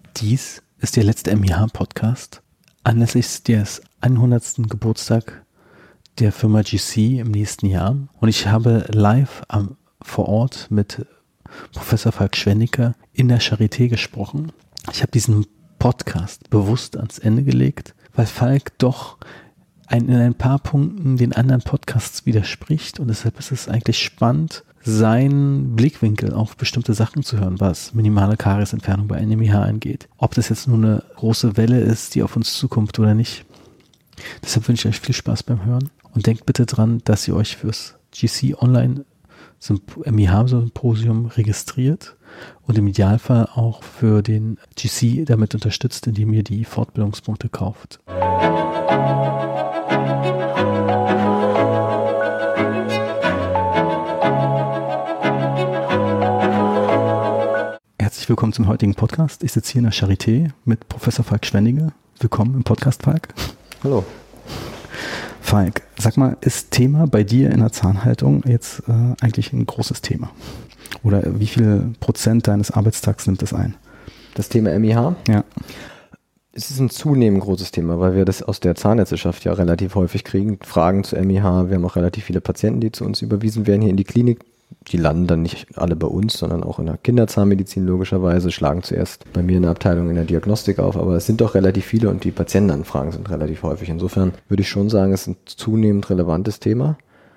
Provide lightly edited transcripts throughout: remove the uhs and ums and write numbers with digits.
Dies ist der letzte MIH-Podcast anlässlich des 100. Geburtstag der Firma GC im nächsten Jahr. Und ich habe live vor Ort mit Professor Falk Schwenniger in der Charité gesprochen. Ich habe diesen Podcast bewusst ans Ende gelegt, weil Falk doch in ein paar Punkten den anderen Podcasts widerspricht, und deshalb ist es eigentlich spannend, seinen Blickwinkel auf bestimmte Sachen zu hören, was minimale Kariesentfernung bei MIH angeht. Ob das jetzt nur eine große Welle ist, die auf uns zukommt oder nicht. Deshalb wünsche ich euch viel Spaß beim Hören und denkt bitte dran, dass ihr euch fürs GC Online MIH-Symposium registriert und im Idealfall auch für den GC damit unterstützt, indem ihr die Fortbildungspunkte kauft. Herzlich willkommen zum heutigen Podcast. Ich sitze hier in der Charité mit Professor Falk Schwenniger. Willkommen im Podcast, Falk. Hallo. Falk, sag mal, ist Thema bei dir in der Zahnhaltung jetzt eigentlich ein großes Thema? Oder wie viel Prozent deines Arbeitstags nimmt das ein? Das Thema MIH? Ja. Es ist ein zunehmend großes Thema, weil wir das aus der Zahnärzteschaft ja relativ häufig kriegen. Fragen zu MIH. Wir haben auch relativ viele Patienten, die zu uns überwiesen werden hier in die Klinik. Die landen dann nicht alle bei uns, sondern auch in der Kinderzahnmedizin logischerweise, schlagen zuerst bei mir in der Abteilung in der Diagnostik auf, aber es sind doch relativ viele und die Patientenanfragen sind relativ häufig. Insofern würde ich schon sagen, es ist ein zunehmend relevantes Thema.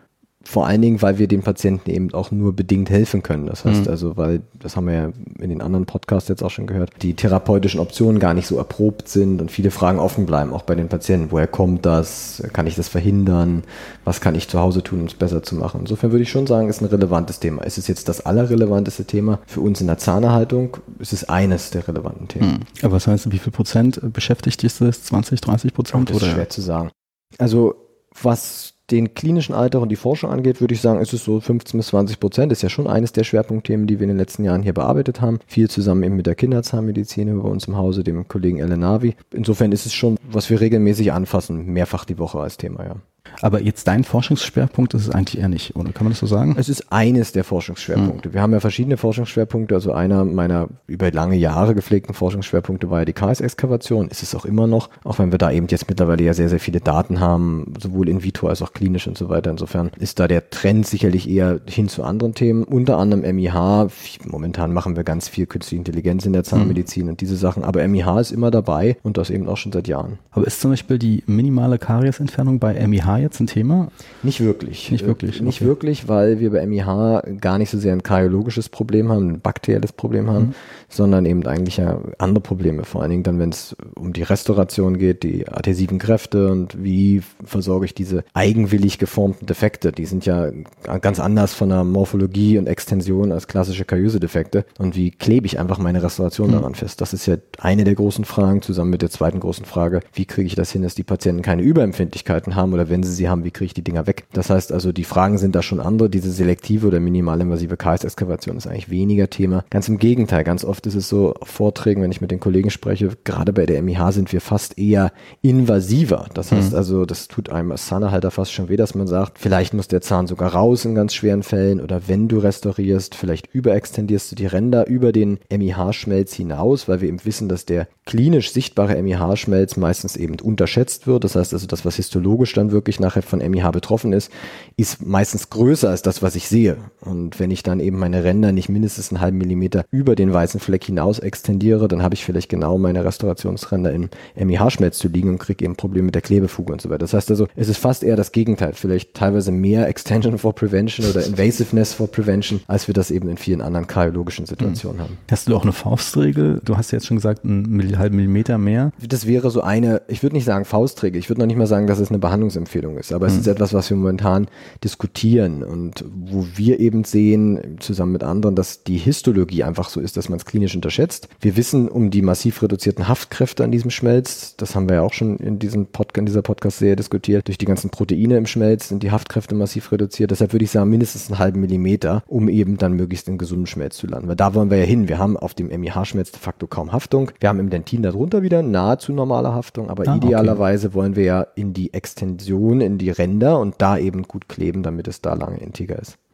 Vor allen Dingen, weil wir den Patienten eben auch nur bedingt helfen können. Das heißt also, weil, das haben wir ja in den anderen Podcasts jetzt auch schon gehört, die therapeutischen Optionen gar nicht so erprobt sind und viele Fragen offen bleiben, auch bei den Patienten. Woher kommt das? Kann ich das verhindern? Was kann ich zu Hause tun, um es besser zu machen? Insofern würde ich schon sagen, es ist ein relevantes Thema. Es ist jetzt das allerrelevanteste Thema für uns in der Zahnerhaltung. Es ist eines der relevanten Themen. Aber was heißt, wie viel Prozent beschäftigt ist das? 20, 30%? Das ist schwer zu sagen. Also, was den klinischen Alltag und die Forschung angeht, würde ich sagen, ist es so 15-20%. Ist ja schon eines der Schwerpunktthemen, die wir in den letzten Jahren hier bearbeitet haben. Viel zusammen eben mit der Kinderzahnmedizin bei uns im Hause, dem Kollegen Elenavi. Insofern ist es schon, was wir regelmäßig anfassen, mehrfach die Woche als Thema, ja. Aber jetzt dein Forschungsschwerpunkt ist es eigentlich eher nicht, oder kann man das so sagen? Es ist eines der Forschungsschwerpunkte. Wir haben ja verschiedene Forschungsschwerpunkte. Also einer meiner über lange Jahre gepflegten Forschungsschwerpunkte war ja die KS-Exkavation. Ist es auch immer noch, auch wenn wir da eben jetzt mittlerweile ja sehr, sehr viele Daten haben, sowohl in vitro als auch klinisch und so weiter. Insofern ist da der Trend sicherlich eher hin zu anderen Themen. Unter anderem MIH. Momentan machen wir ganz viel künstliche Intelligenz in der Zahnmedizin und diese Sachen. Aber MIH ist immer dabei und das eben auch schon seit Jahren. Aber ist zum Beispiel die minimale Kariesentfernung bei MIH jetzt ein Thema? Nicht wirklich. Nicht wirklich. Nicht wirklich, weil wir bei MIH gar nicht so sehr ein kardiologisches Problem haben, ein bakterielles Problem haben, sondern eben eigentlich ja andere Probleme. Vor allen Dingen dann, wenn es um die Restauration geht, die adhesiven Kräfte und wie versorge ich diese eigenwillig geformten Defekte. Die sind ja ganz anders von der Morphologie und Extension als klassische Kariöse-Defekte. Und wie klebe ich einfach meine Restauration daran fest? Das ist ja eine der großen Fragen, zusammen mit der zweiten großen Frage, wie kriege ich das hin, dass die Patienten keine Überempfindlichkeiten haben oder wenn sie haben, wie kriege ich die Dinger weg? Das heißt also, die Fragen sind da schon andere. Diese selektive oder minimalinvasive KS-Exkavation ist eigentlich weniger Thema. Ganz im Gegenteil, ganz oft ist es so, auf Vorträgen, wenn ich mit den Kollegen spreche, gerade bei der MIH sind wir fast eher invasiver. Das heißt also, das tut einem als Zahnerhalter fast schon weh, dass man sagt, vielleicht muss der Zahn sogar raus in ganz schweren Fällen oder wenn du restaurierst, vielleicht überextendierst du die Ränder über den MIH-Schmelz hinaus, weil wir eben wissen, dass der klinisch sichtbare MIH-Schmelz meistens eben unterschätzt wird. Das heißt also, das, was histologisch dann wirklich nachher von MIH betroffen ist meistens größer als das, was ich sehe. Und wenn ich dann eben meine Ränder nicht mindestens einen halben Millimeter über den weißen Fleck hinaus extendiere, dann habe ich vielleicht genau meine Restaurationsränder im MIH-Schmelz zu liegen und kriege eben Probleme mit der Klebefuge und so weiter. Das heißt also, es ist fast eher das Gegenteil. Vielleicht teilweise mehr Extension for Prevention oder Invasiveness for Prevention, als wir das eben in vielen anderen kardiologischen Situationen haben. Hast du auch eine Faustregel? Du hast ja jetzt schon gesagt, einen halben Millimeter mehr. Das wäre so eine, ich würde nicht sagen Faustregel, ich würde noch nicht mal sagen, dass es eine Behandlungsempfehlung ist, aber es ist etwas, was wir momentan diskutieren und wo wir eben sehen, zusammen mit anderen, dass die Histologie einfach so ist, dass man es klinisch unterschätzt. Wir wissen um die massiv reduzierten Haftkräfte an diesem Schmelz, das haben wir ja auch schon in dieser Podcast-Serie diskutiert, durch die ganzen Proteine im Schmelz sind die Haftkräfte massiv reduziert, deshalb würde ich sagen, mindestens einen halben Millimeter, um eben dann möglichst in gesundem Schmelz zu landen, weil da wollen wir ja hin, wir haben auf dem MIH-Schmelz de facto kaum Haftung, wir haben im Dentin darunter wieder nahezu normale Haftung, aber idealerweise wollen wir ja in die Extension, in die Ränder und da eben gut kleben, damit es da lange integer ist.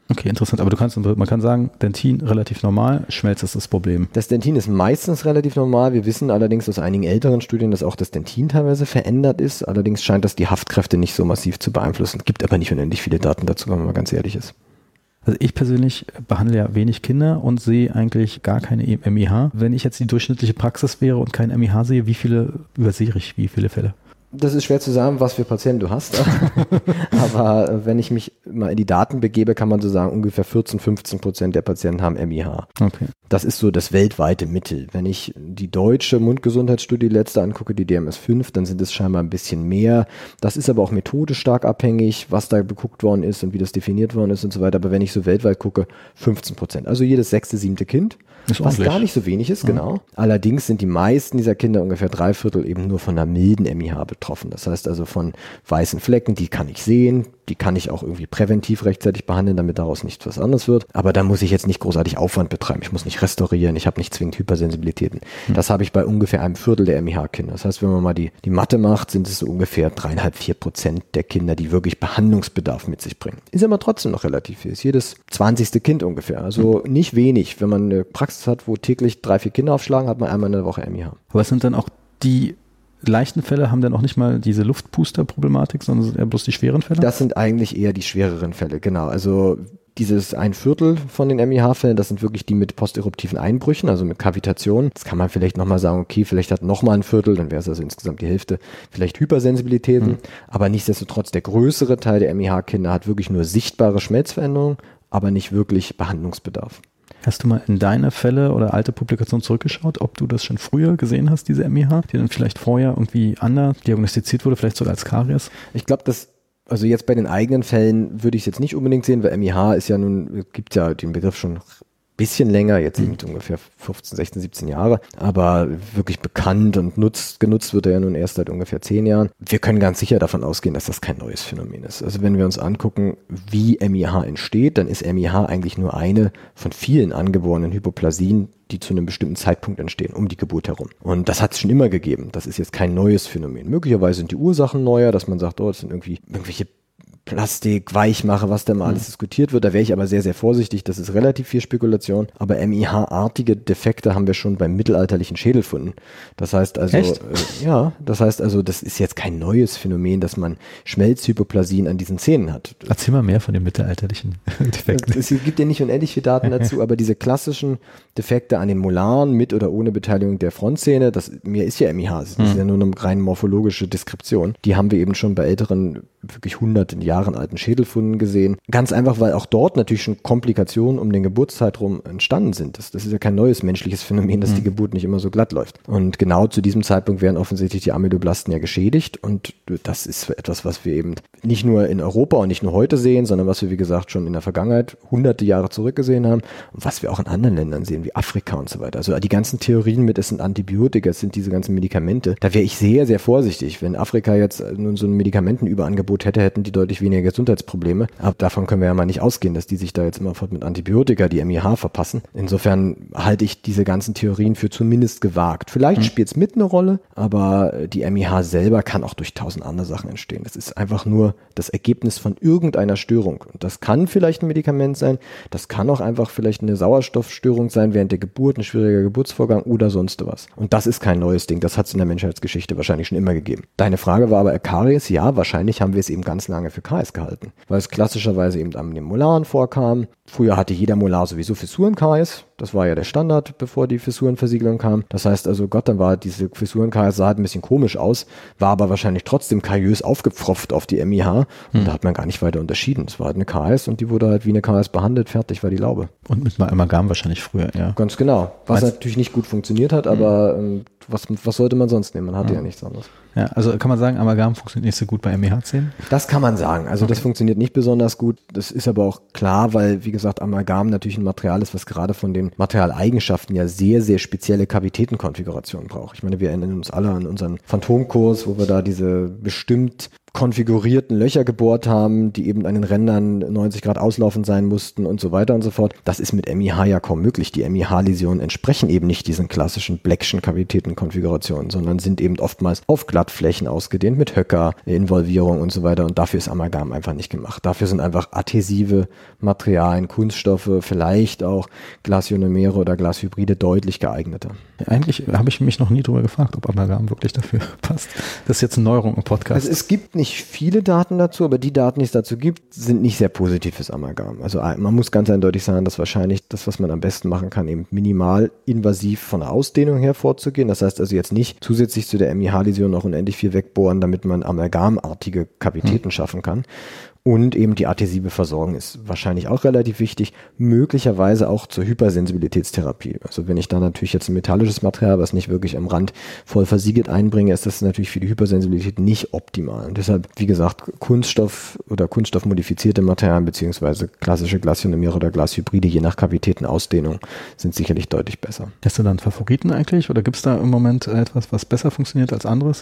Okay, interessant. Aber man kann sagen, Dentin relativ normal, Schmelz ist das Problem. Das Dentin ist meistens relativ normal. Wir wissen allerdings aus einigen älteren Studien, dass auch das Dentin teilweise verändert ist. Allerdings scheint das die Haftkräfte nicht so massiv zu beeinflussen. Gibt aber nicht unendlich viele Daten dazu, wenn man mal ganz ehrlich ist. Also ich persönlich behandle ja wenig Kinder und sehe eigentlich gar keine MIH. Wenn ich jetzt die durchschnittliche Praxis wäre und kein MIH sehe, wie viele Fälle? Das ist schwer zu sagen, was für Patienten du hast. Aber wenn ich mich mal in die Daten begebe, kann man so sagen, ungefähr 14-15% der Patienten haben MIH. Okay. Das ist so das weltweite Mittel. Wenn ich die deutsche Mundgesundheitsstudie letzte angucke, die DMS5, dann sind es scheinbar ein bisschen mehr. Das ist aber auch methodisch stark abhängig, was da geguckt worden ist und wie das definiert worden ist und so weiter. Aber wenn ich so weltweit gucke, 15%. Also jedes 6., 7. Kind. Was gar nicht so wenig ist, genau. Allerdings sind die meisten dieser Kinder, ungefähr 3/4, eben nur von einer milden MIH betroffen. Das heißt also von weißen Flecken, die kann ich sehen, die kann ich auch irgendwie präventiv rechtzeitig behandeln, damit daraus nichts was anderes wird. Aber da muss ich jetzt nicht großartig Aufwand betreiben. Ich muss nicht restaurieren, ich habe nicht zwingend Hypersensibilitäten. Das habe ich bei ungefähr 1/4 der MIH-Kinder. Das heißt, wenn man mal die Mathe macht, sind es so ungefähr 3,5-4% der Kinder, die wirklich Behandlungsbedarf mit sich bringen. Ist aber trotzdem noch relativ viel. Ist jedes 20. Kind ungefähr. Also nicht wenig. Wenn man eine Praxis hat, wo täglich 3-4 Kinder aufschlagen, hat man einmal in der Woche MIH. Aber es sind dann auch die leichten Fälle, haben dann auch nicht mal diese Luftpuster-Problematik, sondern sind eher bloß die schweren Fälle? Das sind eigentlich eher die schwereren Fälle, genau. Also dieses 1/4 von den MIH-Fällen, das sind wirklich die mit posteruptiven Einbrüchen, also mit Kavitation. Das kann man vielleicht nochmal sagen, okay, vielleicht hat nochmal 1/4, dann wäre es also insgesamt die Hälfte, vielleicht Hypersensibilitäten. Aber nichtsdestotrotz, der größere Teil der MIH-Kinder hat wirklich nur sichtbare Schmelzveränderungen, aber nicht wirklich Behandlungsbedarf. Hast du mal in deine Fälle oder alte Publikationen zurückgeschaut, ob du das schon früher gesehen hast, diese MIH, die dann vielleicht vorher irgendwie anders diagnostiziert wurde, vielleicht sogar als Karies? Ich glaube, also jetzt bei den eigenen Fällen würde ich es jetzt nicht unbedingt sehen, weil MIH ist ja nun, gibt ja den Begriff schon bisschen länger, jetzt eben ungefähr 15, 16, 17 Jahre, aber wirklich bekannt und genutzt wird er ja nun erst seit ungefähr 10 Jahren. Wir können ganz sicher davon ausgehen, dass das kein neues Phänomen ist. Also wenn wir uns angucken, wie MIH entsteht, dann ist MIH eigentlich nur eine von vielen angeborenen Hypoplasien, die zu einem bestimmten Zeitpunkt entstehen, um die Geburt herum. Und das hat es schon immer gegeben. Das ist jetzt kein neues Phänomen. Möglicherweise sind die Ursachen neuer, dass man sagt, oh, das sind irgendwie irgendwelche Plastik, Weichmacher, was da mal alles diskutiert wird. Da wäre ich aber sehr, sehr vorsichtig. Das ist relativ viel Spekulation. Aber MIH-artige Defekte haben wir schon beim mittelalterlichen Schädelfunden. Das heißt also, das ist jetzt kein neues Phänomen, dass man Schmelzhypoplasien an diesen Zähnen hat. Erzähl mal mehr von den mittelalterlichen Defekten. Es gibt ja nicht unendlich viele Daten dazu, aber diese klassischen Defekte an den Molaren mit oder ohne Beteiligung der Frontzähne, mir ist ja MIH, das ist ja nur eine rein morphologische Deskription. Die haben wir eben schon bei älteren, wirklich hunderten Jahren alten Schädelfunden gesehen. Ganz einfach, weil auch dort natürlich schon Komplikationen um den Geburtszeitraum entstanden sind. Das ist ja kein neues menschliches Phänomen, dass die Geburt nicht immer so glatt läuft. Und genau zu diesem Zeitpunkt werden offensichtlich die Amyloblasten ja geschädigt und das ist etwas, was wir eben nicht nur in Europa und nicht nur heute sehen, sondern was wir, wie gesagt, schon in der Vergangenheit hunderte Jahre zurückgesehen haben und was wir auch in anderen Ländern sehen, wie Afrika und so weiter. Also die ganzen Theorien mit, es sind Antibiotika, es sind diese ganzen Medikamente, da wäre ich sehr, sehr vorsichtig. Wenn Afrika jetzt nun so ein Medikamentenüberangebot hätte, hätten die deutlich weniger Gesundheitsprobleme. Aber davon können wir ja mal nicht ausgehen, dass die sich da jetzt immerfort mit Antibiotika die MIH verpassen. Insofern halte ich diese ganzen Theorien für zumindest gewagt. Vielleicht spielt es mit eine Rolle, aber die MIH selber kann auch durch 1000 andere Sachen entstehen. Das ist einfach nur das Ergebnis von irgendeiner Störung. Und das kann vielleicht ein Medikament sein, das kann auch einfach vielleicht eine Sauerstoffstörung sein während der Geburt, ein schwieriger Geburtsvorgang oder sonst was. Und das ist kein neues Ding, das hat es in der Menschheitsgeschichte wahrscheinlich schon immer gegeben. Deine Frage war aber Karies, ja, wahrscheinlich haben wir es eben ganz lange für Karies gehalten, weil es klassischerweise eben an den Molaren vorkam. Früher hatte jeder Molar sowieso Fissurenkaries. Das war ja der Standard, bevor die Fissurenversiegelung kam. Das heißt also, Gott, dann war diese Fissurenkaries, sah halt ein bisschen komisch aus, war aber wahrscheinlich trotzdem kariös aufgepfropft auf die MIH und da hat man gar nicht weiter unterschieden. Es war halt eine Karies und die wurde halt wie eine Karies behandelt, fertig war die Laube. Und mit Amalgam wahrscheinlich früher, ja. Ganz genau. Was natürlich nicht gut funktioniert hat, aber was sollte man sonst nehmen? Man hatte ja nichts anderes. Ja, also kann man sagen, Amalgam funktioniert nicht so gut bei MIH-Zähnen? Das kann man sagen. Also das funktioniert nicht besonders gut. Das ist aber auch klar, weil, wie gesagt, Amalgam natürlich ein Material ist, was gerade von den Materialeigenschaften ja sehr, sehr spezielle Kavitätenkonfigurationen braucht. Ich meine, wir erinnern uns alle an unseren Phantomkurs, wo wir da diese bestimmt konfigurierten Löcher gebohrt haben, die eben an den Rändern 90 Grad auslaufend sein mussten und so weiter und so fort. Das ist mit MIH ja kaum möglich. Die MIH-Läsionen entsprechen eben nicht diesen klassischen Blackschen Kavitätenkonfigurationen, sondern sind eben oftmals auf Glattflächen ausgedehnt mit Höcker-Involvierung und so weiter. Und dafür ist Amalgam einfach nicht gemacht. Dafür sind einfach adhesive Materialien, Kunststoffe, vielleicht auch Glasionomere oder Glashybride deutlich geeigneter. Eigentlich habe ich mich noch nie darüber gefragt, ob Amalgam wirklich dafür passt. Das ist jetzt eine Neuerung im Podcast. Also es gibt nicht viele Daten dazu, aber die Daten, die es dazu gibt, sind nicht sehr positiv fürs Amalgam. Also man muss ganz eindeutig sagen, dass wahrscheinlich das, was man am besten machen kann, eben minimal invasiv von der Ausdehnung her vorzugehen. Das heißt also jetzt nicht zusätzlich zu der MIH-Läsion noch unendlich viel wegbohren, damit man amalgamartige Kavitäten schaffen kann. Und eben die adhesive Versorgung ist wahrscheinlich auch relativ wichtig, möglicherweise auch zur Hypersensibilitätstherapie. Also wenn ich da natürlich jetzt ein metallisches Material, was nicht wirklich am Rand voll versiegelt einbringe, ist das natürlich für die Hypersensibilität nicht optimal. Und deshalb, wie gesagt, Kunststoff oder kunststoffmodifizierte Materialien beziehungsweise klassische Glasionomere oder Glashybride je nach Kavitätenausdehnung sind sicherlich deutlich besser. Hast du dann Favoriten eigentlich oder gibt es da im Moment etwas, was besser funktioniert als anderes?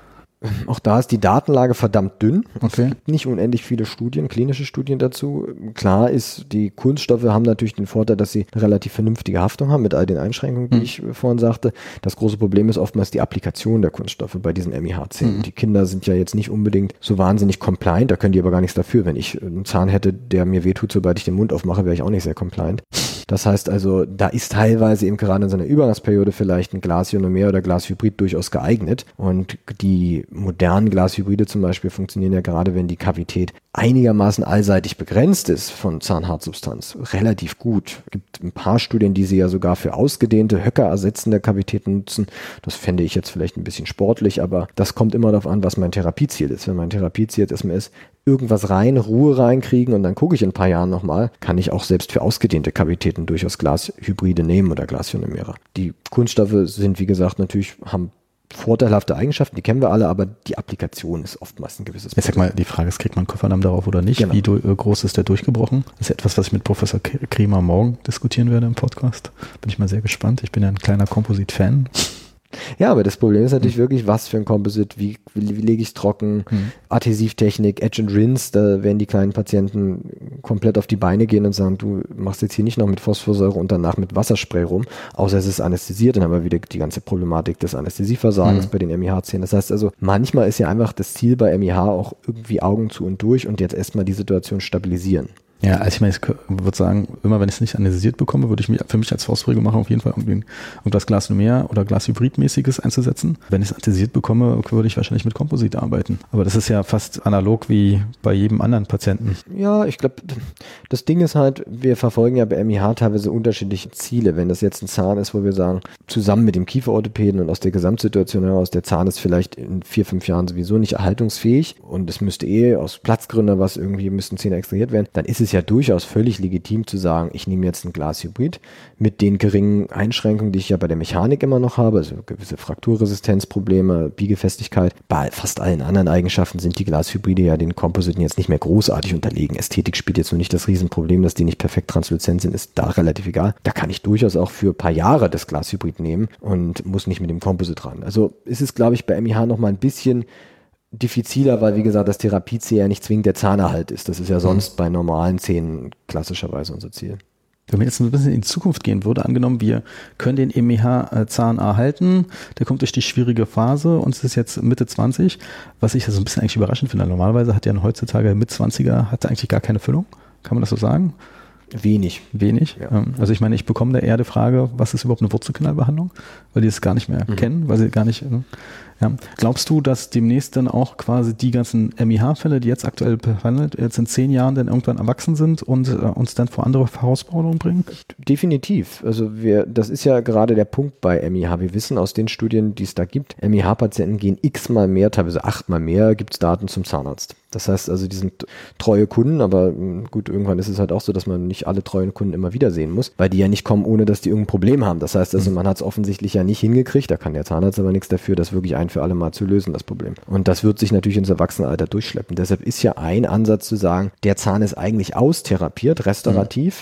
Auch da ist die Datenlage verdammt dünn. Okay. Es gibt nicht unendlich viele Studien, klinische Studien dazu. Klar ist, die Kunststoffe haben natürlich den Vorteil, dass sie eine relativ vernünftige Haftung haben mit all den Einschränkungen, die ich vorhin sagte. Das große Problem ist oftmals die Applikation der Kunststoffe bei diesen MIH-Zähnen. Die Kinder sind ja jetzt nicht unbedingt so wahnsinnig compliant, da können die aber gar nichts dafür. Wenn ich einen Zahn hätte, der mir wehtut, sobald ich den Mund aufmache, wäre ich auch nicht sehr compliant. Das heißt also, da ist teilweise eben gerade in so einer Übergangsperiode vielleicht ein Glasionomer oder Glashybrid durchaus geeignet. Und die modernen Glashybride zum Beispiel funktionieren ja gerade, wenn die Kavität einigermaßen allseitig begrenzt ist von Zahnhartsubstanz, relativ gut. Es gibt ein paar Studien, die sie ja sogar für ausgedehnte, höckerersetzende Kavitäten nutzen. Das fände ich jetzt vielleicht ein bisschen sportlich, aber das kommt immer darauf an, was mein Therapieziel ist. Wenn mein Therapieziel jetzt erstmal ist, irgendwas rein, Ruhe reinkriegen und dann gucke ich in ein paar Jahren nochmal, kann ich auch selbst für ausgedehnte Kavitäten durchaus Glashybride nehmen oder Glasionomere. Die Kunststoffe sind, wie gesagt, natürlich, haben vorteilhafte Eigenschaften, die kennen wir alle, aber die Applikation ist oftmals ein gewisses Problem. Ich sag mal, die Frage ist, kriegt man Kofferdamm darauf oder nicht? Genau. Wie groß ist der durchgebrochen? Das ist etwas, was ich mit Professor Kremer morgen diskutieren werde im Podcast. Bin ich mal sehr gespannt. Ich bin ja ein kleiner Composite-Fan. Ja, aber das Problem ist natürlich wirklich, was für ein Composite, wie lege ich es trocken, Adhesivtechnik, Edge and Rinse, da werden die kleinen Patienten komplett auf die Beine gehen und sagen, du machst jetzt hier nicht noch mit Phosphorsäure und danach mit Wasserspray rum, außer es ist anästhesiert, dann haben wir wieder die ganze Problematik des Anästhesieversagens bei den MIH-Zähnen. Das heißt also, manchmal ist ja einfach das Ziel bei MIH auch irgendwie Augen zu und durch und jetzt erstmal die Situation stabilisieren. Ja, also ich meine, ich würde sagen, immer wenn ich es nicht anästhesiert bekomme, würde ich für mich als Faustregel machen, auf jeden Fall irgendwas Glasionomer oder Glashybrid-mäßiges einzusetzen. Wenn ich es anästhesiert bekomme, würde ich wahrscheinlich mit Komposit arbeiten. Aber das ist ja fast analog wie bei jedem anderen Patienten. Ja, ich glaube, das Ding ist halt, wir verfolgen ja bei MIH teilweise unterschiedliche Ziele. Wenn das jetzt ein Zahn ist, wo wir sagen, zusammen mit dem Kieferorthopäden und aus der Gesamtsituation heraus, der Zahn ist vielleicht in 4-5 Jahren sowieso nicht erhaltungsfähig und es müsste aus Platzgründen was irgendwie, müssten Zähne extrahiert werden, dann ist es ja durchaus völlig legitim zu sagen, ich nehme jetzt ein Glashybrid mit den geringen Einschränkungen, die ich ja bei der Mechanik immer noch habe, also gewisse Frakturresistenzprobleme, Biegefestigkeit. Bei fast allen anderen Eigenschaften sind die Glashybride ja den Kompositen jetzt nicht mehr großartig unterlegen. Ästhetik spielt jetzt nur nicht das Riesenproblem, dass die nicht perfekt transluzent sind, ist da relativ egal. Da kann ich durchaus auch für ein paar Jahre das Glashybrid nehmen und muss nicht mit dem Komposit ran. Also ist es, glaube ich, bei MIH noch mal ein bisschen diffiziler, weil, wie gesagt, das Therapieziel ja nicht zwingend der Zahnerhalt ist. Das ist ja sonst bei normalen Zähnen klassischerweise unser Ziel. Wenn man jetzt ein bisschen in die Zukunft gehen würde, angenommen, wir können den MIH-Zahn erhalten, der kommt durch die schwierige Phase und es ist jetzt Mitte 20, was ich so ein bisschen eigentlich überraschend finde. Normalerweise hat ja heutzutage mit 20er hat eigentlich gar keine Füllung. Kann man das so sagen? Wenig. Ja. Also ich meine, ich bekomme da eher die Frage, was ist überhaupt eine Wurzelkanalbehandlung? Weil die es gar nicht mehr kennen, weil sie gar nicht... Ja. Glaubst du, dass demnächst dann auch quasi die ganzen MIH-Fälle, die jetzt aktuell behandelt, jetzt in 10 Jahren dann irgendwann erwachsen sind und uns dann vor andere Herausforderungen bringen? Definitiv. Also das ist ja gerade der Punkt bei MIH. Wir wissen aus den Studien, die es da gibt, MIH-Patienten gehen x-mal mehr, teilweise 8-mal mehr, gibt es Daten zum Zahnarzt. Das heißt also, die sind treue Kunden, aber gut, irgendwann ist es halt auch so, dass man nicht alle treuen Kunden immer wiedersehen muss, weil die ja nicht kommen, ohne dass die irgendein Problem haben. Das heißt also, man hat es offensichtlich ja nicht hingekriegt, da kann der Zahnarzt aber nichts dafür, das wirklich ein für alle Mal zu lösen, das Problem. Und das wird sich natürlich ins Erwachsenenalter durchschleppen. Deshalb ist ja ein Ansatz zu sagen, der Zahn ist eigentlich austherapiert, restaurativ.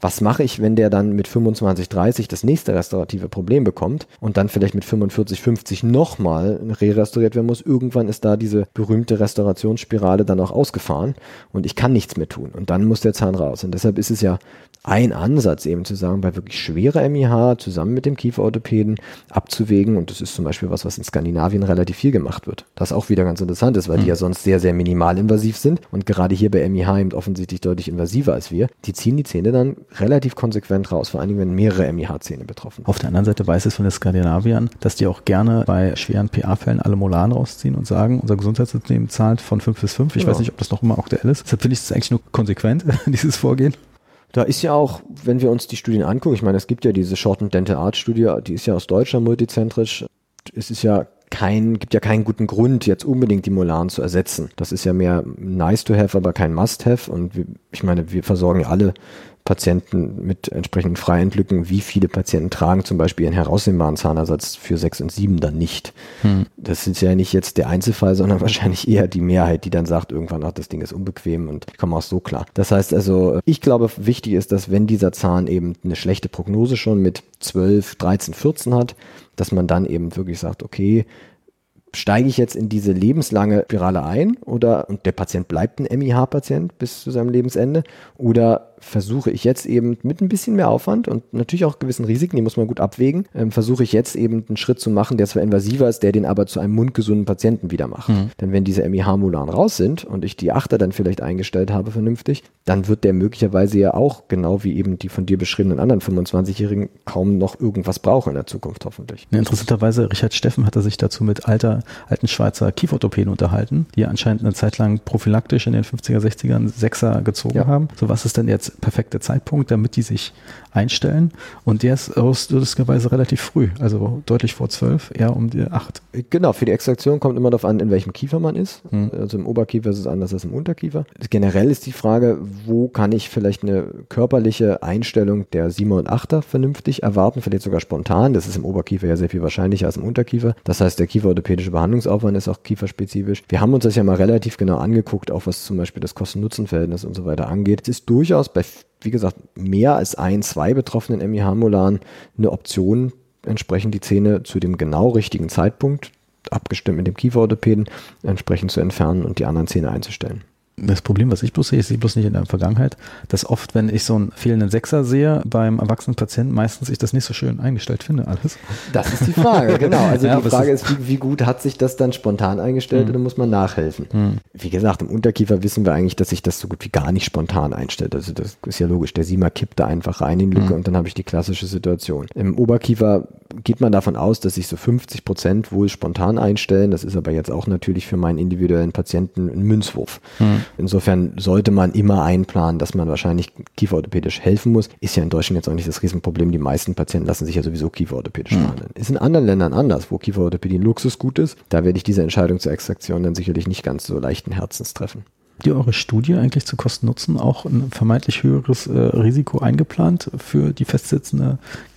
Was mache ich, wenn der dann mit 25, 30 das nächste restaurative Problem bekommt und dann vielleicht mit 45, 50 nochmal re-restauriert werden muss? Irgendwann ist da diese berühmte Restaurationsspirale dann auch ausgefahren und ich kann nichts mehr tun. Und dann muss der Zahn raus. Und deshalb ist es ja ein Ansatz eben zu sagen, bei wirklich schwerer MIH zusammen mit dem Kieferorthopäden abzuwägen. Und das ist zum Beispiel was in Skandinavien relativ viel gemacht wird. Das auch wieder ganz interessant ist, weil die ja sonst sehr, sehr minimalinvasiv sind und gerade hier bei MIH eben offensichtlich deutlich invasiver als wir. Die ziehen die Zähne dann relativ konsequent raus, vor allen Dingen, wenn mehrere MIH-Zähne betroffen sind. Auf der anderen Seite weiß es von den Skandinaviern, dass die auch gerne bei schweren PA-Fällen alle Molaren rausziehen und sagen, unser Gesundheitssystem zahlt von 5 bis 5. Ich weiß nicht, ob das noch immer aktuell ist. Deshalb finde ich es eigentlich nur konsequent, dieses Vorgehen. Da ist ja auch, wenn wir uns die Studien angucken, ich meine, es gibt ja diese Shortened Dental Art Studie, die ist ja aus Deutschland multizentrisch. Es ist ja gibt ja keinen guten Grund, jetzt unbedingt die Molaren zu ersetzen. Das ist ja mehr nice to have, aber kein must have. Und ich meine, wir versorgen ja alle Patienten mit entsprechenden Freiendlücken. Wie viele Patienten tragen zum Beispiel einen herausnehmbaren Zahnersatz für 6 und 7 dann nicht? Das ist ja nicht jetzt der Einzelfall, sondern wahrscheinlich eher die Mehrheit, die dann sagt irgendwann, ach, das Ding ist unbequem und ich komme auch so klar. Das heißt also, ich glaube, wichtig ist, dass wenn dieser Zahn eben eine schlechte Prognose schon mit 12, 13, 14 hat, dass man dann eben wirklich sagt, okay, steige ich jetzt in diese lebenslange Spirale ein und der Patient bleibt ein MIH-Patient bis zu seinem Lebensende oder versuche ich jetzt eben mit ein bisschen mehr Aufwand und natürlich auch gewissen Risiken, die muss man gut abwägen, versuche ich jetzt eben einen Schritt zu machen, der zwar invasiver ist, der den aber zu einem mundgesunden Patienten wieder macht. Denn wenn diese MIH-Molaren raus sind und ich die 8er dann vielleicht eingestellt habe vernünftig, dann wird der möglicherweise ja auch, genau wie eben die von dir beschriebenen anderen 25-Jährigen, kaum noch irgendwas brauchen in der Zukunft hoffentlich. Ja, interessanterweise, Richard Steffen hatte sich dazu mit alten Schweizer Kieferorthopäden unterhalten, die anscheinend eine Zeit lang prophylaktisch in den 50er, 60ern 6er gezogen haben. So, was ist denn jetzt perfekter Zeitpunkt, damit die sich einstellen? Und der ist lustigerweise relativ früh, also deutlich vor 12, eher um die 8. Genau, für die Extraktion kommt immer darauf an, in welchem Kiefer man ist. Also im Oberkiefer ist es anders als im Unterkiefer. Generell ist die Frage, wo kann ich vielleicht eine körperliche Einstellung der 7er und 8er vernünftig erwarten, vielleicht sogar spontan. Das ist im Oberkiefer ja sehr viel wahrscheinlicher als im Unterkiefer. Das heißt, der kieferorthopädische Behandlungsaufwand ist auch kieferspezifisch. Wir haben uns das ja mal relativ genau angeguckt, auch was zum Beispiel das Kosten-Nutzen-Verhältnis und so weiter angeht. Es ist durchaus bei, wie gesagt, mehr als 2 betroffenen MIH-Molaren eine Option, entsprechend die Zähne zu dem genau richtigen Zeitpunkt, abgestimmt mit dem Kieferorthopäden, entsprechend zu entfernen und die anderen Zähne einzustellen. Das Problem, was ich bloß sehe, ich sehe bloß nicht in der Vergangenheit, dass oft, wenn ich so einen fehlenden Sechser sehe, beim erwachsenen Patienten meistens ich das nicht so schön eingestellt finde, alles. Das ist die Frage, genau. Also ja, die Frage ist, wie gut hat sich das dann spontan eingestellt oder muss man nachhelfen? Wie gesagt, im Unterkiefer wissen wir eigentlich, dass sich das so gut wie gar nicht spontan einstellt. Also das ist ja logisch. Der Siemer kippt da einfach rein in die Lücke und dann habe ich die klassische Situation. Im Oberkiefer geht man davon aus, dass sich so 50% wohl spontan einstellen. Das ist aber jetzt auch natürlich für meinen individuellen Patienten ein Münzwurf. Insofern sollte man immer einplanen, dass man wahrscheinlich kieferorthopädisch helfen muss. Ist ja in Deutschland jetzt auch nicht das Riesenproblem. Die meisten Patienten lassen sich ja sowieso kieferorthopädisch behandeln. Ist in anderen Ländern anders, wo Kieferorthopädie ein Luxusgut ist. Da werde ich diese Entscheidung zur Extraktion dann sicherlich nicht ganz so leichten Herzens treffen. Habt ihr eure Studie eigentlich zu Kosten-Nutzen auch ein vermeintlich höheres Risiko eingeplant für die festsitzende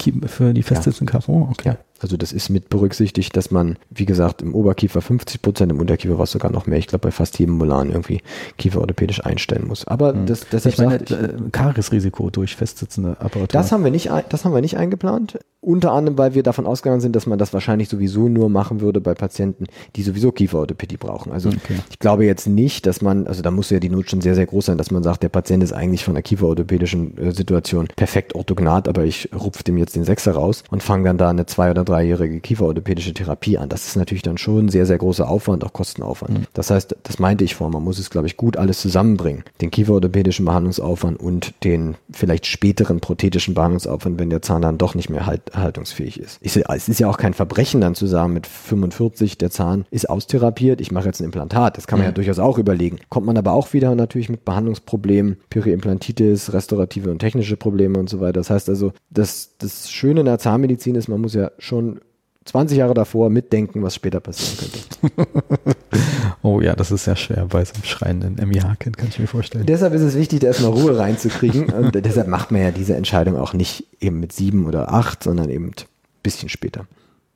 KV? Okay. Ja. Also das ist mit berücksichtigt, dass man, wie gesagt, im Oberkiefer 50%, im Unterkiefer war es sogar noch mehr. Ich glaube, bei fast jedem Molaren irgendwie kieferorthopädisch einstellen muss. Aber deshalb ich meine, Kariesrisiko durch festsitzende Apparatur. Das haben wir nicht eingeplant. Unter anderem, weil wir davon ausgegangen sind, dass man das wahrscheinlich sowieso nur machen würde bei Patienten, die sowieso Kieferorthopädie brauchen. Also ich glaube jetzt nicht, dass man, also da muss ja die Not schon sehr, sehr groß sein, dass man sagt, der Patient ist eigentlich von der kieferorthopädischen Situation perfekt orthognat, aber ich rupfe dem jetzt den Sechser raus und fange dann da eine 2- oder 3-jährige kieferorthopädische Therapie an. Das ist natürlich dann schon ein sehr, sehr großer Aufwand, auch Kostenaufwand. Das heißt, das meinte ich vorhin, man muss es, glaube ich, gut alles zusammenbringen. Den kieferorthopädischen Behandlungsaufwand und den vielleicht späteren prothetischen Behandlungsaufwand, wenn der Zahn dann doch nicht mehr haltungsfähig ist. Es ist ja auch kein Verbrechen dann zu sagen, mit 45 der Zahn ist austherapiert, ich mache jetzt ein Implantat. Das kann man ja durchaus auch überlegen. Kommt man aber auch wieder natürlich mit Behandlungsproblemen, Periimplantitis, restaurative und technische Probleme und so weiter. Das heißt also, das Schöne in der Zahnmedizin ist, man muss ja schon 20 Jahre davor mitdenken, was später passieren könnte. Oh ja, das ist sehr schwer bei so einem schreienden MIH-Kind, kann ich mir vorstellen. Deshalb ist es wichtig, da erstmal Ruhe reinzukriegen und deshalb macht man ja diese Entscheidung auch nicht eben mit 7 oder 8, sondern eben ein bisschen später.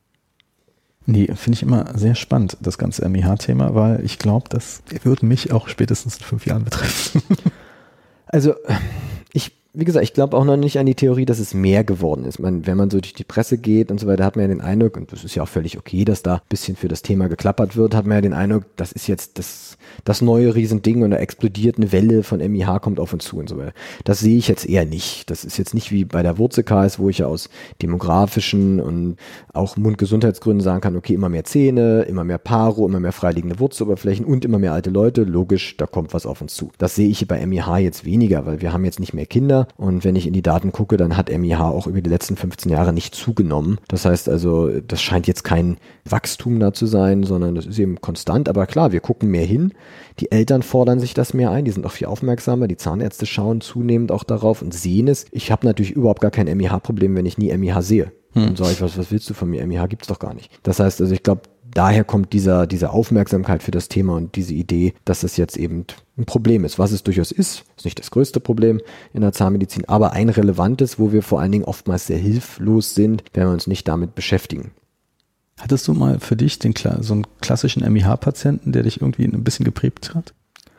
Nee, finde ich immer sehr spannend, das ganze MIH-Thema, weil ich glaube, das würde mich auch spätestens in 5 Jahren betreffen. Also ich wie gesagt, ich glaube auch noch nicht an die Theorie, dass es mehr geworden ist. Wenn man so durch die Presse geht und so weiter, hat man ja den Eindruck, und das ist ja auch völlig okay, dass da ein bisschen für das Thema geklappert wird, hat man ja den Eindruck, das ist jetzt das neue Riesending und da explodiert eine Welle von MIH, kommt auf uns zu und so weiter. Das sehe ich jetzt eher nicht. Das ist jetzt nicht wie bei der Wurzel-KS, wo ich ja aus demografischen und auch Mundgesundheitsgründen sagen kann, okay, immer mehr Zähne, immer mehr Paro, immer mehr freiliegende Wurzeloberflächen und immer mehr alte Leute. Logisch, da kommt was auf uns zu. Das sehe ich bei MIH jetzt weniger, weil wir haben jetzt nicht mehr Kinder. Und wenn ich in die Daten gucke, dann hat MIH auch über die letzten 15 Jahre nicht zugenommen. Das heißt also, das scheint jetzt kein Wachstum da zu sein, sondern das ist eben konstant. Aber klar, wir gucken mehr hin. Die Eltern fordern sich das mehr ein. Die sind auch viel aufmerksamer. Die Zahnärzte schauen zunehmend auch darauf und sehen es. Ich habe natürlich überhaupt gar kein MIH-Problem, wenn ich nie MIH sehe. Dann sage ich, was willst du von mir? MIH gibt's doch gar nicht. Das heißt also, ich glaube, daher kommt diese Aufmerksamkeit für das Thema und diese Idee, dass es jetzt eben ein Problem ist. Was es durchaus ist nicht das größte Problem in der Zahnmedizin, aber ein relevantes, wo wir vor allen Dingen oftmals sehr hilflos sind, wenn wir uns nicht damit beschäftigen. Hattest du mal für dich so einen klassischen MIH-Patienten, der dich irgendwie ein bisschen geprägt hat?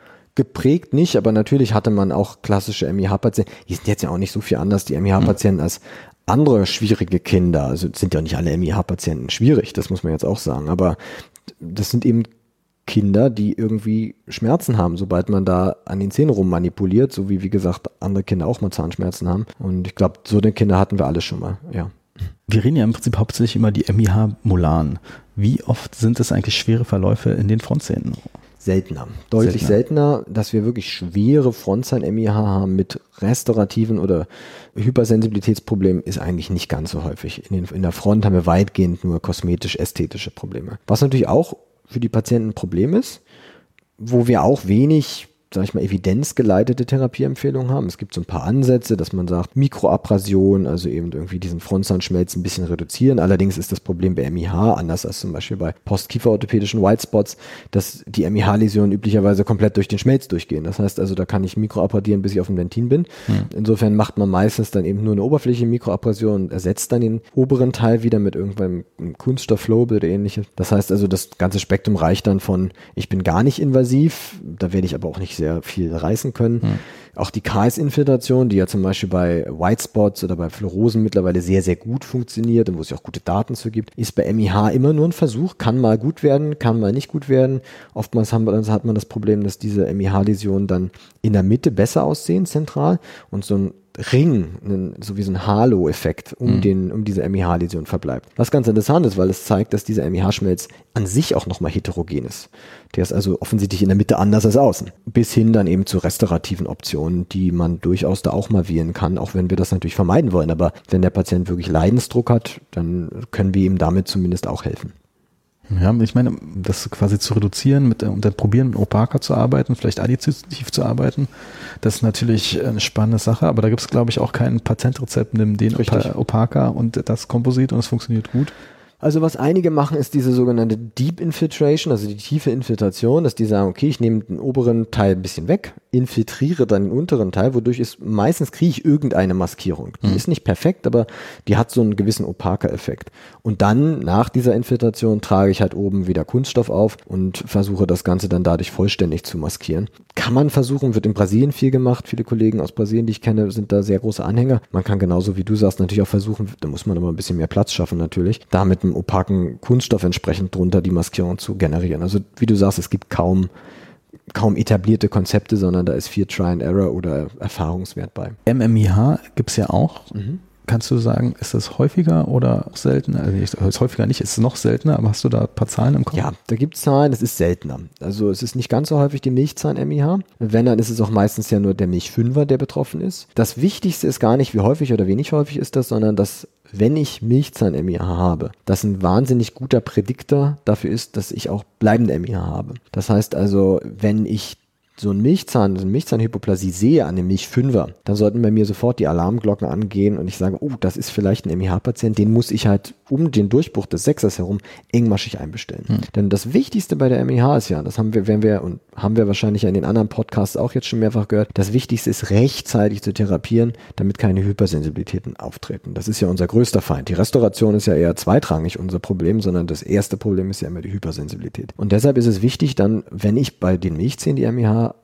Geprägt nicht, aber natürlich hatte man auch klassische MIH-Patienten. Die sind jetzt ja auch nicht so viel anders, die MIH-Patienten, als andere schwierige Kinder. Also sind ja nicht alle MIH-Patienten schwierig, das muss man jetzt auch sagen. Aber das sind eben Kinder, die irgendwie Schmerzen haben, sobald man da an den Zähnen rummanipuliert, so wie gesagt, andere Kinder auch mal Zahnschmerzen haben. Und ich glaube, so eine Kinder hatten wir alle schon mal, ja. Wir reden ja im Prinzip hauptsächlich über die MIH-Molaren. Wie oft sind es eigentlich schwere Verläufe in den Frontzähnen? Seltener, deutlich seltener, dass wir wirklich schwere Frontzahn-MIH haben mit restaurativen oder Hypersensibilitätsproblemen, ist eigentlich nicht ganz so häufig. In der Front haben wir weitgehend nur kosmetisch-ästhetische Probleme. Was natürlich auch für die Patienten ein Problem ist, wo wir auch wenig, sag ich mal, evidenzgeleitete Therapieempfehlungen haben. Es gibt so ein paar Ansätze, dass man sagt, Mikroabrasion, also eben irgendwie diesen Frontzahnschmelz ein bisschen reduzieren. Allerdings ist das Problem bei MIH, anders als zum Beispiel bei postkieferorthopädischen Whitespots, dass die MIH-Läsionen üblicherweise komplett durch den Schmelz durchgehen. Das heißt also, da kann ich mikroabradieren, bis ich auf dem Dentin bin. Insofern macht man meistens dann eben nur eine oberflächliche Mikroabrasion und ersetzt dann den oberen Teil wieder mit irgendeinem Kunststoffflow oder ähnliches. Das heißt also, das ganze Spektrum reicht dann von, ich bin gar nicht invasiv, da werde ich aber auch nicht sehr viel reißen können. Auch die KS-Infiltration, die ja zum Beispiel bei Whitespots oder bei Fluorosen mittlerweile sehr, sehr gut funktioniert und wo es ja auch gute Daten zu gibt, ist bei MIH immer nur ein Versuch, kann mal gut werden, kann mal nicht gut werden. Oftmals hat man das Problem, dass diese MIH-Läsionen dann in der Mitte besser aussehen, zentral, und so ein Ring, so wie so ein Halo-Effekt um diese MIH-Läsion verbleibt. Was ganz interessant ist, weil es zeigt, dass dieser MIH-Schmelz an sich auch nochmal heterogen ist. Der ist also offensichtlich in der Mitte anders als außen. Bis hin dann eben zu restaurativen Optionen, die man durchaus da auch mal wählen kann, auch wenn wir das natürlich vermeiden wollen. Aber wenn der Patient wirklich Leidensdruck hat, dann können wir ihm damit zumindest auch helfen. Ja, ich meine, das quasi zu reduzieren und dann probieren, mit Opaka zu arbeiten, vielleicht additiv zu arbeiten, das ist natürlich eine spannende Sache, aber da gibt es, glaube ich, auch kein Patentrezept, nimm den Opaka und das Komposit und es funktioniert gut. Also was einige machen, ist diese sogenannte Deep Infiltration, also die tiefe Infiltration, dass die sagen, okay, ich nehme den oberen Teil ein bisschen weg, infiltriere dann den unteren Teil, wodurch meistens kriege ich irgendeine Maskierung. Die ist nicht perfekt, aber die hat so einen gewissen Opaka-Effekt. Und dann, nach dieser Infiltration, trage ich halt oben wieder Kunststoff auf und versuche das Ganze dann dadurch vollständig zu maskieren. Kann man versuchen, wird in Brasilien viel gemacht. Viele Kollegen aus Brasilien, die ich kenne, sind da sehr große Anhänger. Man kann genauso, wie du sagst, natürlich auch versuchen, da muss man aber ein bisschen mehr Platz schaffen natürlich, da mit einem opaken Kunststoff entsprechend drunter die Maskierung zu generieren. Also wie du sagst, es gibt kaum etablierte Konzepte, sondern da ist viel Try and Error oder Erfahrungswert bei. MMIH gibt es ja auch. Kannst du sagen, ist das häufiger oder seltener? Also ist häufiger nicht, ist es noch seltener, aber hast du da ein paar Zahlen im Kopf? Ja, da gibt es Zahlen, es ist seltener. Also es ist nicht ganz so häufig die Milchzahn-MIH. Wenn, dann ist es auch meistens ja nur der Milchfünfer, der betroffen ist. Das Wichtigste ist gar nicht, wie häufig oder wenig häufig ist das, sondern dass, wenn ich Milchzahn-MIH habe, das ein wahnsinnig guter Prädiktor dafür ist, dass ich auch bleibende MIH habe. Das heißt also, wenn ich so eine Milchzahnhypoplasie sehe an dem Milchfünfer, dann sollten bei mir sofort die Alarmglocken angehen und ich sage, oh, das ist vielleicht ein MIH-Patient, den muss ich halt um den Durchbruch des Sechsers herum engmaschig einbestellen. Denn das Wichtigste bei der MIH ist ja, das haben wir wahrscheinlich in den anderen Podcasts auch jetzt schon mehrfach gehört, das Wichtigste ist rechtzeitig zu therapieren, damit keine Hypersensibilitäten auftreten. Das ist ja unser größter Feind. Die Restauration ist ja eher zweitrangig unser Problem, sondern das erste Problem ist ja immer die Hypersensibilität. Und deshalb ist es wichtig dann, wenn ich bei den Milchzähnen die MIH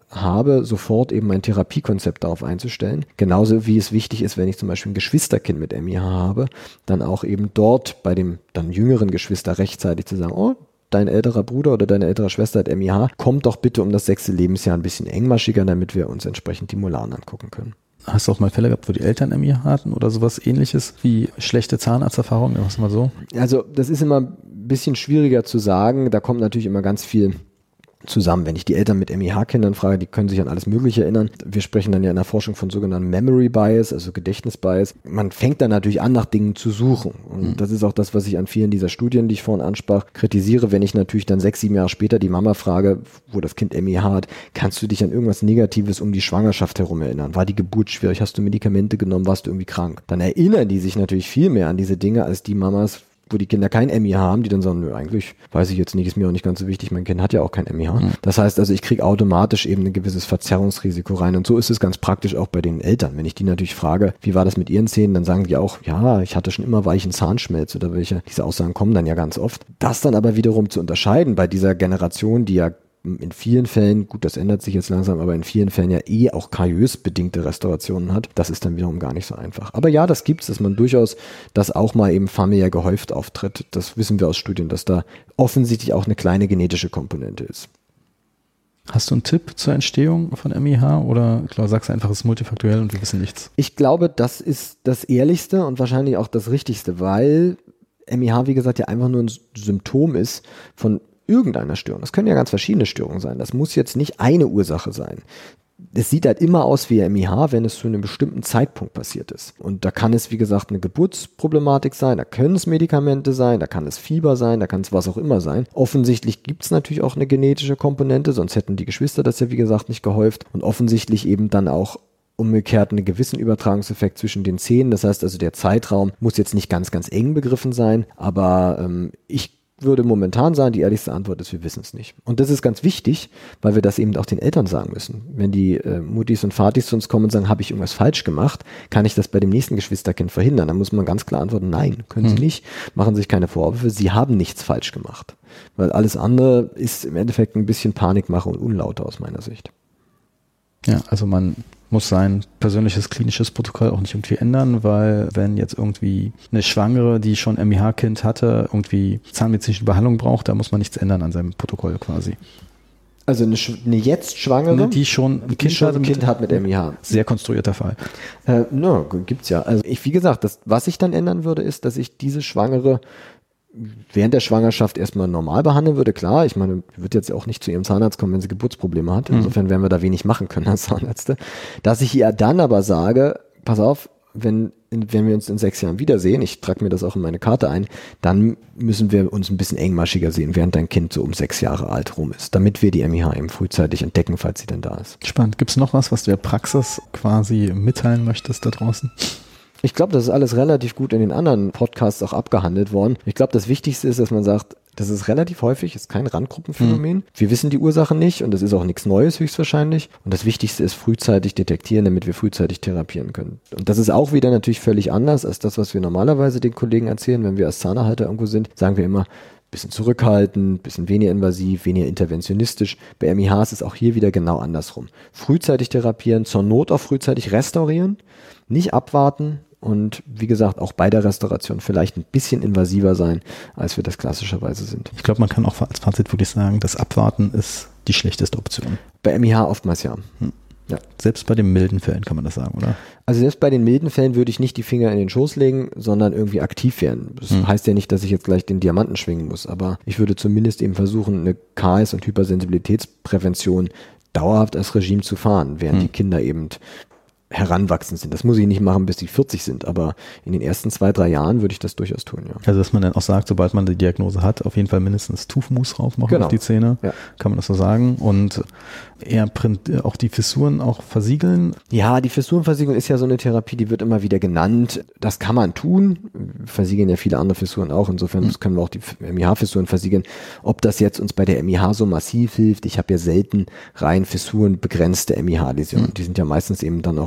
habe, sofort eben mein Therapiekonzept darauf einzustellen. Genauso wie es wichtig ist, wenn ich zum Beispiel ein Geschwisterkind mit MIH habe, dann auch eben dort bei dem dann jüngeren Geschwister rechtzeitig zu sagen, oh, dein älterer Bruder oder deine ältere Schwester hat MIH, komm doch bitte um das 6. Lebensjahr ein bisschen engmaschiger, damit wir uns entsprechend die Molaren angucken können. Hast du auch mal Fälle gehabt, wo die Eltern MIH hatten oder sowas Ähnliches wie schlechte Zahnarzterfahrungen, was mal so? Also das ist immer ein bisschen schwieriger zu sagen, da kommt natürlich immer ganz viel zusammen. Wenn ich die Eltern mit MIH-Kindern frage, die können sich an alles Mögliche erinnern. Wir sprechen dann ja in der Forschung von sogenannten Memory Bias, also Gedächtnisbias. Man fängt dann natürlich an, nach Dingen zu suchen. Und das ist auch das, was ich an vielen dieser Studien, die ich vorhin ansprach, kritisiere. Wenn ich natürlich dann 6, 7 Jahre später die Mama frage, wo das Kind MIH hat, kannst du dich an irgendwas Negatives um die Schwangerschaft herum erinnern? War die Geburt schwierig? Hast du Medikamente genommen? Warst du irgendwie krank? Dann erinnern die sich natürlich viel mehr an diese Dinge als die Mamas, wo die Kinder kein MIH haben, die dann sagen, nö, eigentlich weiß ich jetzt nicht, ist mir auch nicht ganz so wichtig, mein Kind hat ja auch kein MIH. Das heißt also, ich kriege automatisch eben ein gewisses Verzerrungsrisiko rein und so ist es ganz praktisch auch bei den Eltern. Wenn ich die natürlich frage, wie war das mit ihren Zähnen, dann sagen die auch, ja, ich hatte schon immer weichen Zahnschmelz oder welche. Diese Aussagen kommen dann ja ganz oft. Das dann aber wiederum zu unterscheiden bei dieser Generation, die ja in vielen Fällen, gut, das ändert sich jetzt langsam, aber in vielen Fällen ja auch kariös bedingte Restaurationen hat. Das ist dann wiederum gar nicht so einfach. Aber ja, das gibt's, dass man durchaus das auch mal eben familiär gehäuft auftritt. Das wissen wir aus Studien, dass da offensichtlich auch eine kleine genetische Komponente ist. Hast du einen Tipp zur Entstehung von MIH oder klar, sagst du einfach, es ist multifaktoriell und wir wissen nichts? Ich glaube, das ist das Ehrlichste und wahrscheinlich auch das Richtigste, weil MIH, wie gesagt, ja einfach nur ein Symptom ist von irgendeiner Störung. Das können ja ganz verschiedene Störungen sein. Das muss jetzt nicht eine Ursache sein. Es sieht halt immer aus wie MIH, wenn es zu einem bestimmten Zeitpunkt passiert ist. Und da kann es, wie gesagt, eine Geburtsproblematik sein, da können es Medikamente sein, da kann es Fieber sein, da kann es was auch immer sein. Offensichtlich gibt es natürlich auch eine genetische Komponente, sonst hätten die Geschwister das ja, wie gesagt, nicht gehäuft. Und offensichtlich eben dann auch umgekehrt einen gewissen Übertragungseffekt zwischen den Zähnen. Das heißt also, der Zeitraum muss jetzt nicht ganz, ganz eng begriffen sein, aber ich würde momentan sagen, die ehrlichste Antwort ist, wir wissen es nicht. Und das ist ganz wichtig, weil wir das eben auch den Eltern sagen müssen. Wenn die Muttis und Vatis zu uns kommen und sagen, habe ich irgendwas falsch gemacht, kann ich das bei dem nächsten Geschwisterkind verhindern? Dann muss man ganz klar antworten, nein, können Sie nicht. Machen Sie sich keine Vorwürfe, Sie haben nichts falsch gemacht. Weil alles andere ist im Endeffekt ein bisschen Panikmache und unlauter aus meiner Sicht. Ja, also man muss sein persönliches klinisches Protokoll auch nicht irgendwie ändern, weil wenn jetzt irgendwie eine Schwangere, die schon MIH-Kind hatte, irgendwie zahnmedizinische Behandlung braucht, da muss man nichts ändern an seinem Protokoll quasi. Also eine jetzt Schwangere, die schon ein Kind hat mit MIH. Sehr konstruierter Fall. Gibt's ja. Also wie gesagt, was ich dann ändern würde, ist, dass ich diese Schwangere während der Schwangerschaft erstmal normal behandeln würde. Klar, ich meine, wird jetzt auch nicht zu ihrem Zahnarzt kommen, wenn sie Geburtsprobleme hat. Insofern werden wir da wenig machen können als Zahnärzte. Dass ich ihr dann aber sage, pass auf, wenn wir uns in 6 Jahren wiedersehen, ich trage mir das auch in meine Karte ein, dann müssen wir uns ein bisschen engmaschiger sehen, während dein Kind so um 6 Jahre alt rum ist, damit wir die MIH eben frühzeitig entdecken, falls sie denn da ist. Spannend. Gibt es noch was du der Praxis quasi mitteilen möchtest da draußen? Ich glaube, das ist alles relativ gut in den anderen Podcasts auch abgehandelt worden. Ich glaube, das Wichtigste ist, dass man sagt, das ist relativ häufig, ist kein Randgruppenphänomen. Wir wissen die Ursache nicht und das ist auch nichts Neues höchstwahrscheinlich. Und das Wichtigste ist frühzeitig detektieren, damit wir frühzeitig therapieren können. Und das ist auch wieder natürlich völlig anders als das, was wir normalerweise den Kollegen erzählen. Wenn wir als Zahnerhalter irgendwo sind, sagen wir immer, bisschen zurückhaltend, bisschen weniger invasiv, weniger interventionistisch. Bei MIH ist es auch hier wieder genau andersrum. Frühzeitig therapieren, zur Not auch frühzeitig restaurieren, nicht abwarten. Und wie gesagt, auch bei der Restauration vielleicht ein bisschen invasiver sein, als wir das klassischerweise sind. Ich glaube, man kann auch als Fazit wirklich sagen, das Abwarten ist die schlechteste Option. Bei MIH oftmals ja. Ja. Selbst bei den milden Fällen kann man das sagen, oder? Also selbst bei den milden Fällen würde ich nicht die Finger in den Schoß legen, sondern irgendwie aktiv werden. Das heißt ja nicht, dass ich jetzt gleich den Diamanten schwingen muss, aber ich würde zumindest eben versuchen, eine KS- und Hypersensibilitätsprävention dauerhaft als Regime zu fahren, während die Kinder eben heranwachsend sind. Das muss ich nicht machen, bis die 40 sind, aber in den ersten 2, 3 Jahren würde ich das durchaus tun, ja. Also dass man dann auch sagt, sobald man die Diagnose hat, auf jeden Fall mindestens Toothmousse drauf machen auf die Zähne, kann man das so sagen, und eher auch die Fissuren auch versiegeln. Ja, die Fissurenversiegelung ist ja so eine Therapie, die wird immer wieder genannt. Das kann man tun. Versiegeln ja viele andere Fissuren auch. Insofern können wir auch die MIH-Fissuren versiegeln. Ob das jetzt uns bei der MIH so massiv hilft, ich habe ja selten rein Fissuren begrenzte MIH-Läsionen. Die sind ja meistens eben dann auch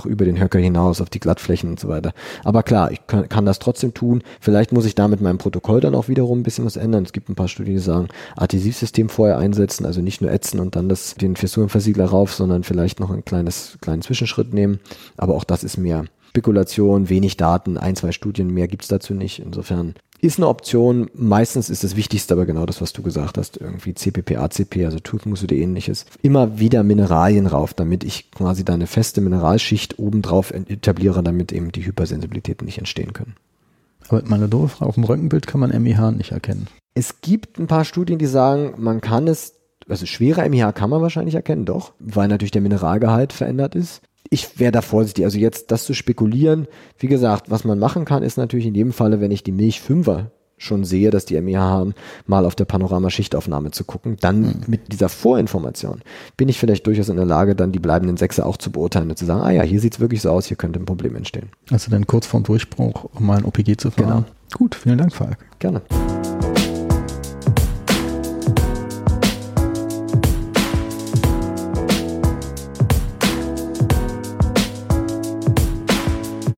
über den Höcker hinaus auf die Glattflächen und so weiter. Aber klar, ich kann das trotzdem tun. Vielleicht muss ich da mit meinem Protokoll dann auch wiederum ein bisschen was ändern. Es gibt ein paar Studien, die sagen, Adhäsivsystem vorher einsetzen, also nicht nur ätzen und dann den Fissurenversiegler rauf, sondern vielleicht noch einen kleinen Zwischenschritt nehmen. Aber auch das ist mehr Spekulation, wenig Daten, 1-2 Studien, mehr gibt's dazu nicht. Insofern ist eine Option. Meistens ist das Wichtigste aber genau das, was du gesagt hast, irgendwie CPP, ACP, also Toothmousse oder ähnliches. Immer wieder Mineralien rauf, damit ich quasi da eine feste Mineralschicht obendrauf etabliere, damit eben die Hypersensibilitäten nicht entstehen können. Aber meine doofe Frage, auf dem Röntgenbild kann man MIH nicht erkennen. Es gibt ein paar Studien, die sagen, man kann es, also schwere MIH kann man wahrscheinlich erkennen, doch, weil natürlich der Mineralgehalt verändert ist. Ich wäre da vorsichtig, also jetzt das zu spekulieren, wie gesagt, was man machen kann, ist natürlich in jedem Falle, wenn ich die Milch 5er schon sehe, dass die MIH haben, mal auf der Panorama-Schichtaufnahme zu gucken, dann mit dieser Vorinformation bin ich vielleicht durchaus in der Lage, dann die bleibenden 6er auch zu beurteilen und zu sagen, hier sieht es wirklich so aus, hier könnte ein Problem entstehen. Also dann kurz vorm Durchbruch, um mal ein OPG zu fahren. Genau. Gut, vielen Dank, Falk. Gerne.